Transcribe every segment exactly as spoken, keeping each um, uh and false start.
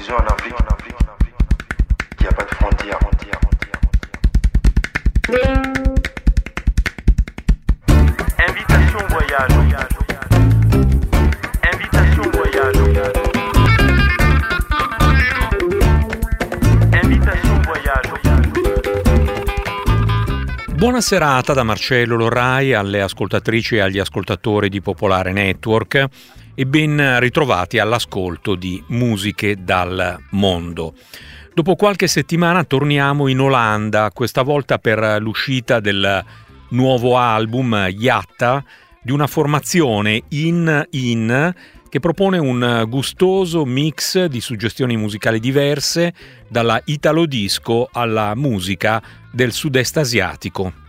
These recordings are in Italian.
fusion en Afrique. Il n'y a pas de frontières. Invitation voyage. Invitation voyage. Invitation voyage. Buona serata da Marcello Lorrai alle ascoltatrici e agli ascoltatori di Popolare Network e ben ritrovati all'ascolto di Musiche dal Mondo. Dopo qualche settimana torniamo in Olanda, questa volta per l'uscita del nuovo album Yatta di una formazione in-in che propone un gustoso mix di suggestioni musicali diverse, dalla italo disco alla musica del sud-est asiatico.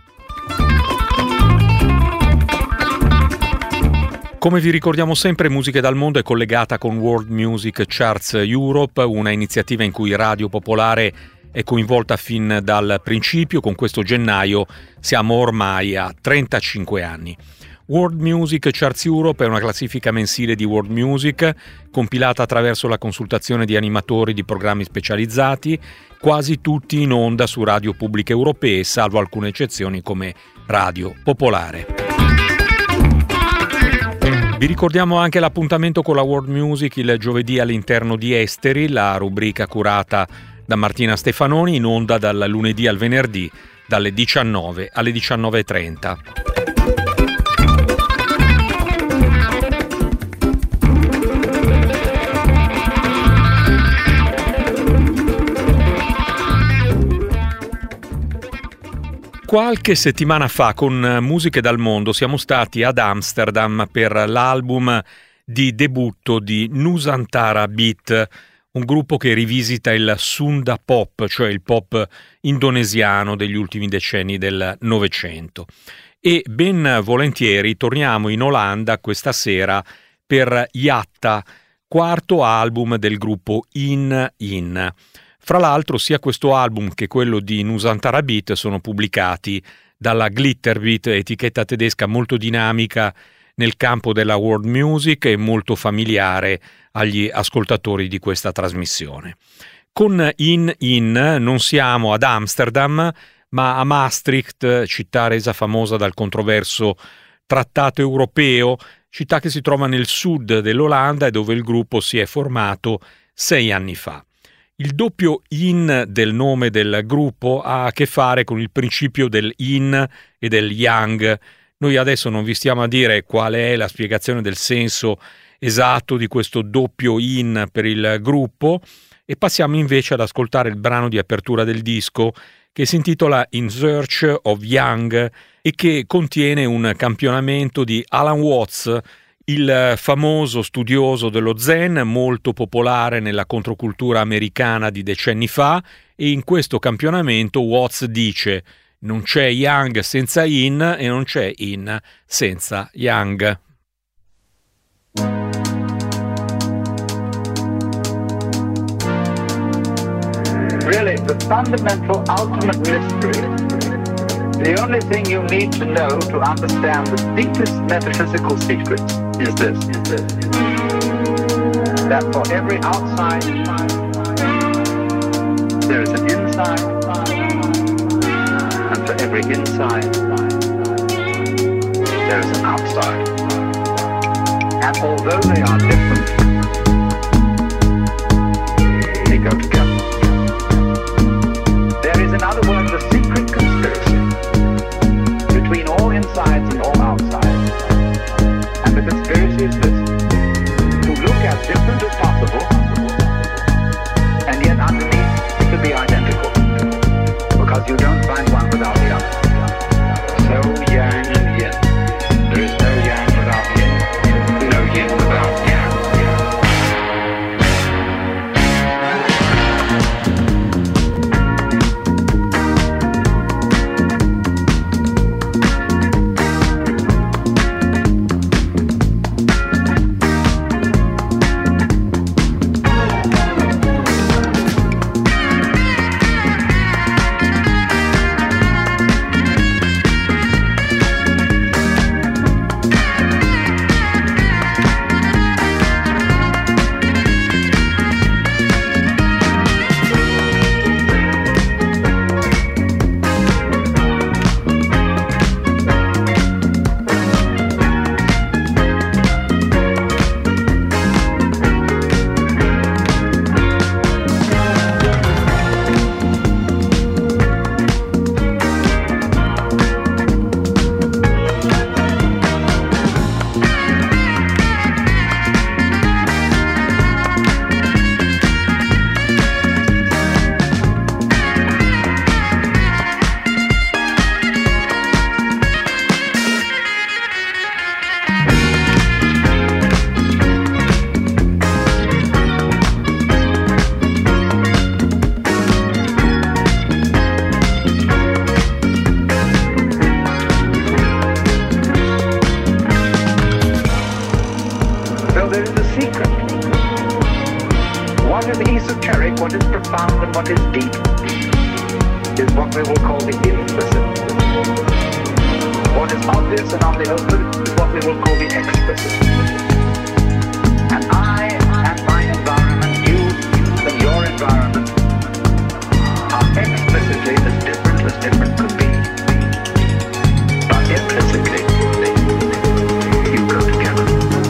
Come vi ricordiamo sempre, Musiche dal Mondo è collegata con World Music Charts Europe, una iniziativa in cui Radio Popolare è coinvolta fin dal principio. Con questo gennaio siamo ormai a trentacinque anni. World Music Charts Europe è una classifica mensile di world music compilata attraverso la consultazione di animatori di programmi specializzati, quasi tutti in onda su radio pubbliche europee, salvo alcune eccezioni come Radio Popolare. Vi ricordiamo anche l'appuntamento con la World Music il giovedì all'interno di Esteri, la rubrica curata da Martina Stefanoni, in onda dal lunedì al venerdì dalle diciannove alle diciannove e trenta. Qualche settimana fa con Musiche dal Mondo siamo stati ad Amsterdam per l'album di debutto di Nusantara Beat, un gruppo che rivisita il Sunda Pop, cioè il pop indonesiano degli ultimi decenni del Novecento. E ben volentieri torniamo in Olanda questa sera per Yatta, quarto album del gruppo In-In. Fra l'altro sia questo album che quello di Nusantara Beat sono pubblicati dalla Glitterbeat, etichetta tedesca molto dinamica nel campo della world music e molto familiare agli ascoltatori di questa trasmissione. Con In-In non siamo ad Amsterdam, ma a Maastricht, città resa famosa dal controverso Trattato Europeo, città che si trova nel sud dell'Olanda e dove il gruppo si è formato sei anni fa. Il doppio in del nome del gruppo ha a che fare con il principio del yin e del yang. Noi adesso non vi stiamo a dire qual è la spiegazione del senso esatto di questo doppio in per il gruppo e passiamo invece ad ascoltare il brano di apertura del disco che si intitola In Search of Yang e che contiene un campionamento di Alan Watts, il famoso studioso dello Zen, molto popolare nella controcultura americana di decenni fa, e in questo campionamento Watts dice: non c'è Yang senza Yin e non c'è Yin senza Yang. Really, the fundamental ultimate mystery, the only thing you need to know to understand the deepest metaphysical secrets is this, is this, is this. That for every outside there is an inside, and for every inside there is an outside. And although they are different, they go together. There is, in other words, a secret conspiracy between all insides and all outsides. And the conspiracy is this: to look as different as possible, and yet underneath to be identical, because you don't find one without the other. So yang and yin. There is no yang without yin, no yin without yang. the esoteric, what is profound and what is deep, is what we will call the implicit. What is obvious and on the open is what we will call the explicit. And I and my environment, you and your environment, are explicitly as different as different could be. But implicitly, you go together.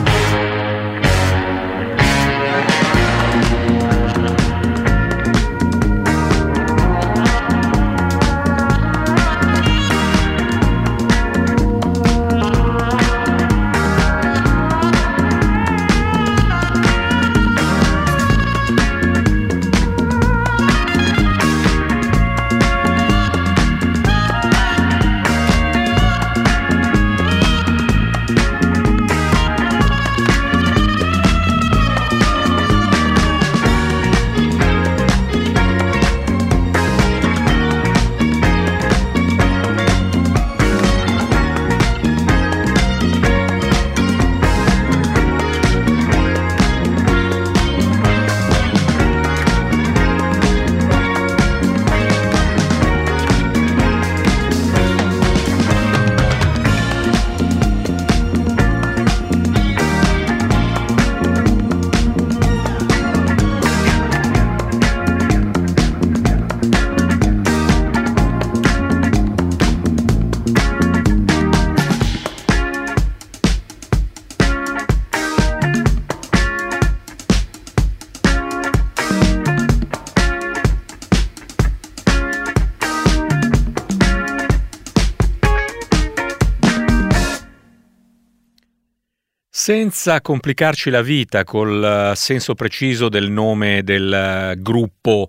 Senza complicarci la vita col senso preciso del nome del gruppo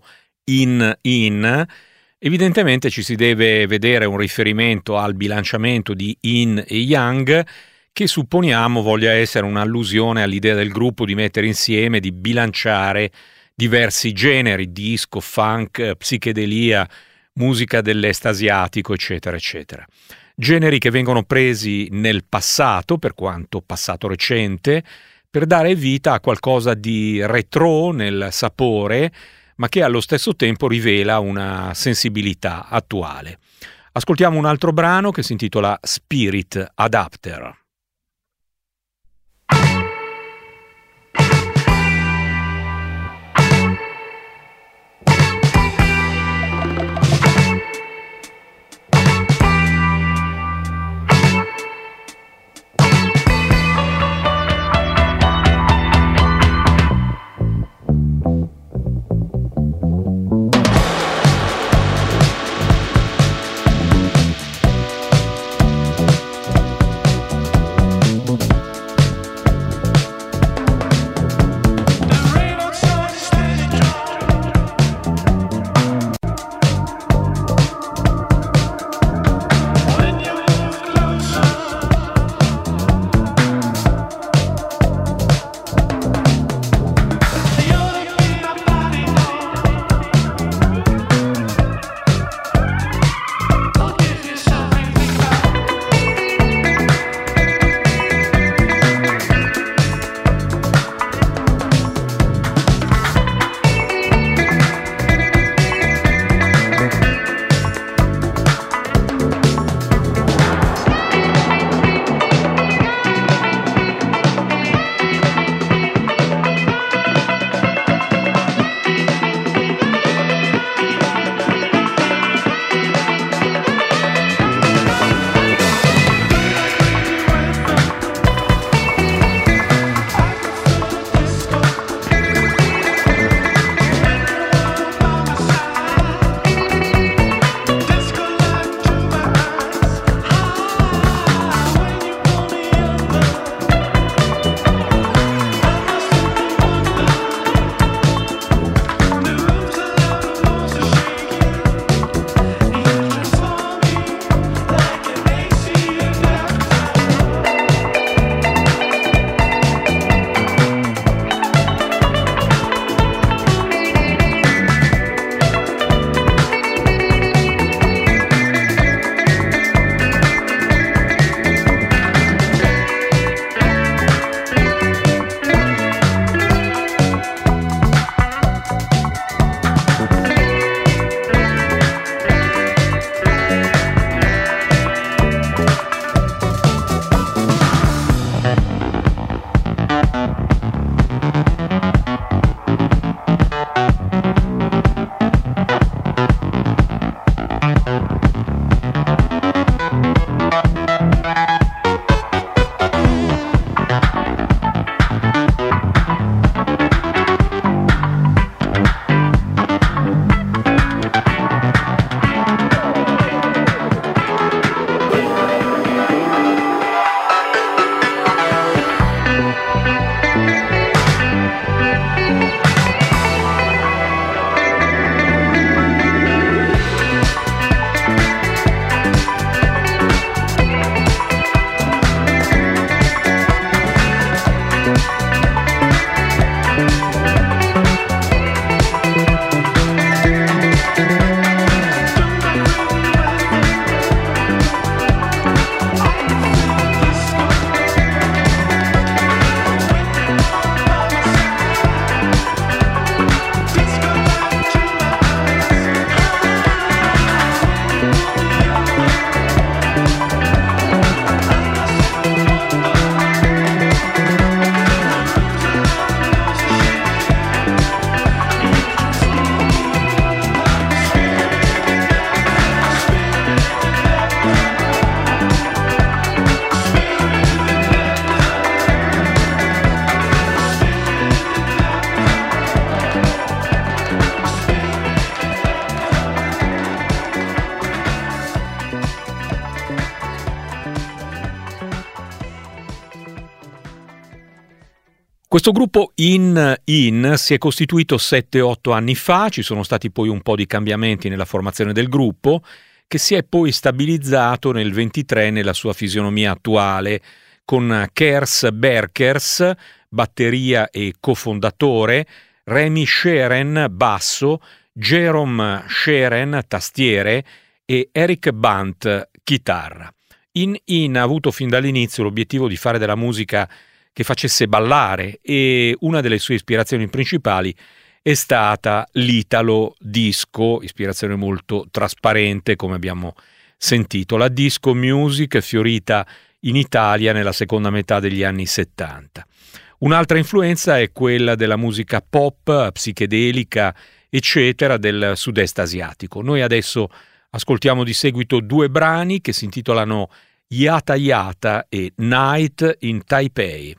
In In, evidentemente ci si deve vedere un riferimento al bilanciamento di Yin e Yang, che supponiamo voglia essere un'allusione all'idea del gruppo di mettere insieme, di bilanciare diversi generi, disco, funk, psichedelia, musica dell'est asiatico, eccetera, eccetera. Generi che vengono presi nel passato, per quanto passato recente, per dare vita a qualcosa di retro nel sapore, ma che allo stesso tempo rivela una sensibilità attuale. Ascoltiamo un altro brano che si intitola Spirit Adapter. Questo gruppo In In si è costituito sette otto anni fa, ci sono stati poi un po' di cambiamenti nella formazione del gruppo, che si è poi stabilizzato nel ventitré nella sua fisionomia attuale, con Kers Berkers, batteria e cofondatore, Remy Sheren, basso, Jerome Sheren, tastiere, e Eric Bant, chitarra. In In ha avuto fin dall'inizio l'obiettivo di fare della musica che facesse ballare, e una delle sue ispirazioni principali è stata l'italo disco, ispirazione molto trasparente come abbiamo sentito, la disco music fiorita in Italia nella seconda metà degli anni settanta. Un'altra influenza è quella della musica pop, psichedelica, eccetera, del sud-est asiatico. Noi adesso ascoltiamo di seguito due brani che si intitolano Yata Yata e Night in Taipei.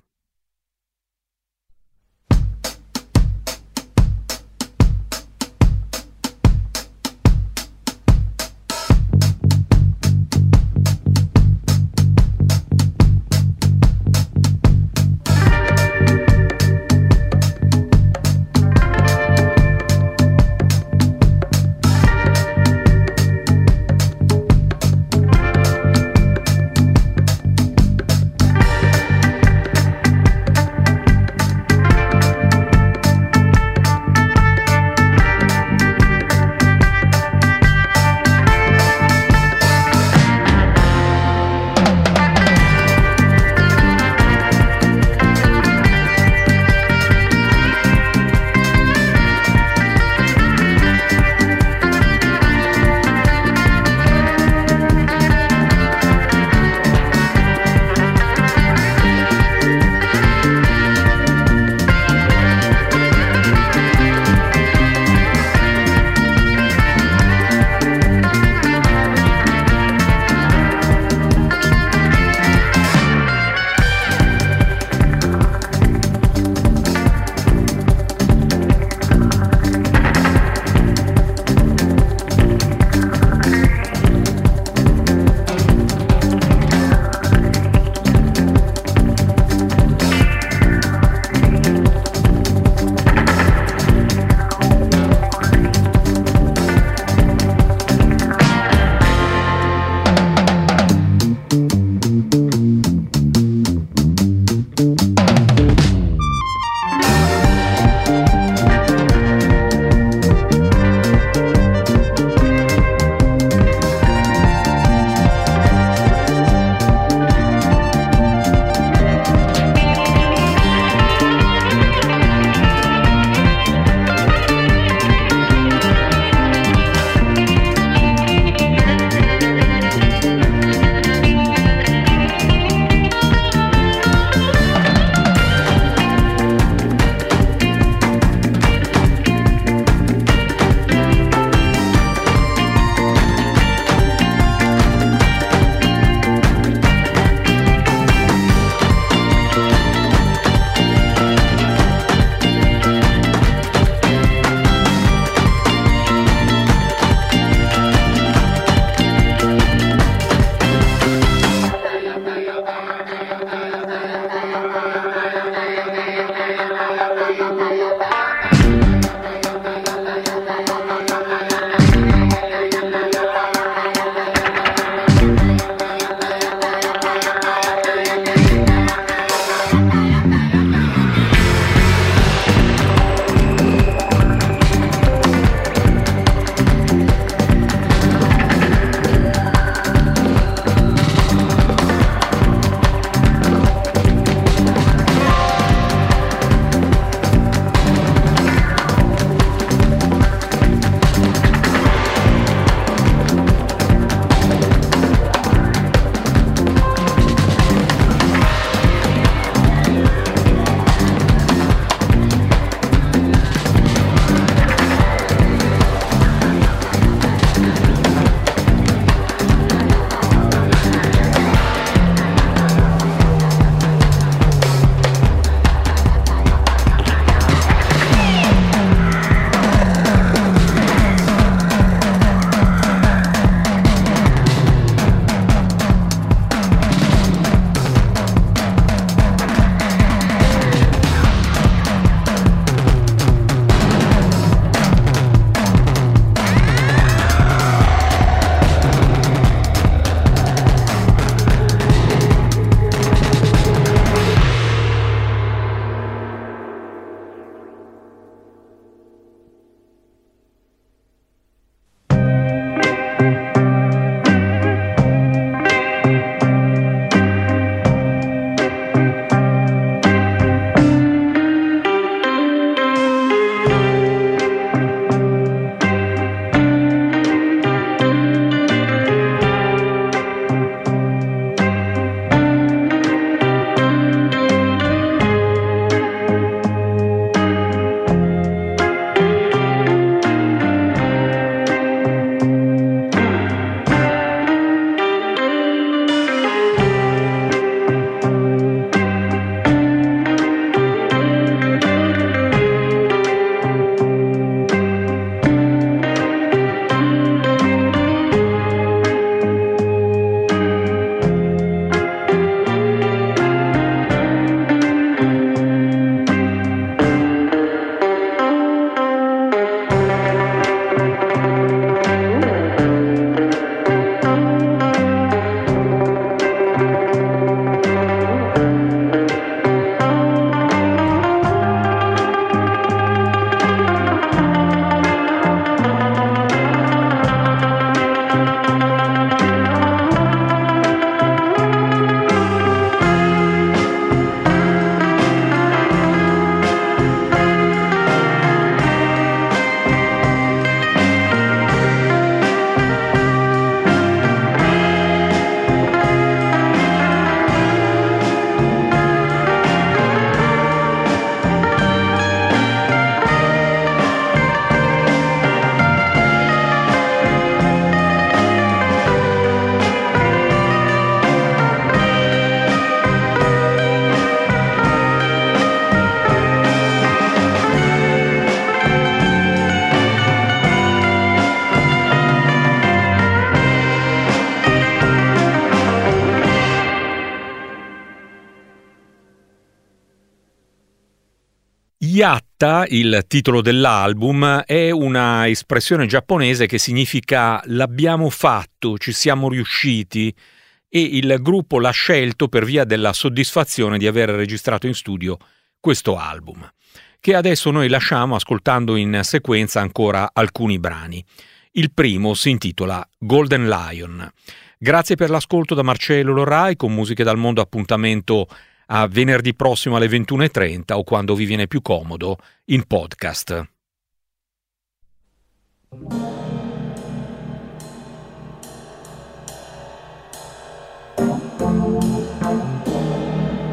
Yatta, il titolo dell'album, è una espressione giapponese che significa l'abbiamo fatto, ci siamo riusciti, e il gruppo l'ha scelto per via della soddisfazione di aver registrato in studio questo album, che adesso noi lasciamo ascoltando in sequenza ancora alcuni brani. Il primo si intitola Golden Lion. Grazie per l'ascolto da Marcello Lorrai, con Musiche dal Mondo appuntamento a venerdì prossimo alle ventuno e trenta o quando vi viene più comodo in podcast.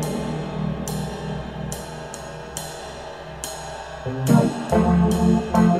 Thank you.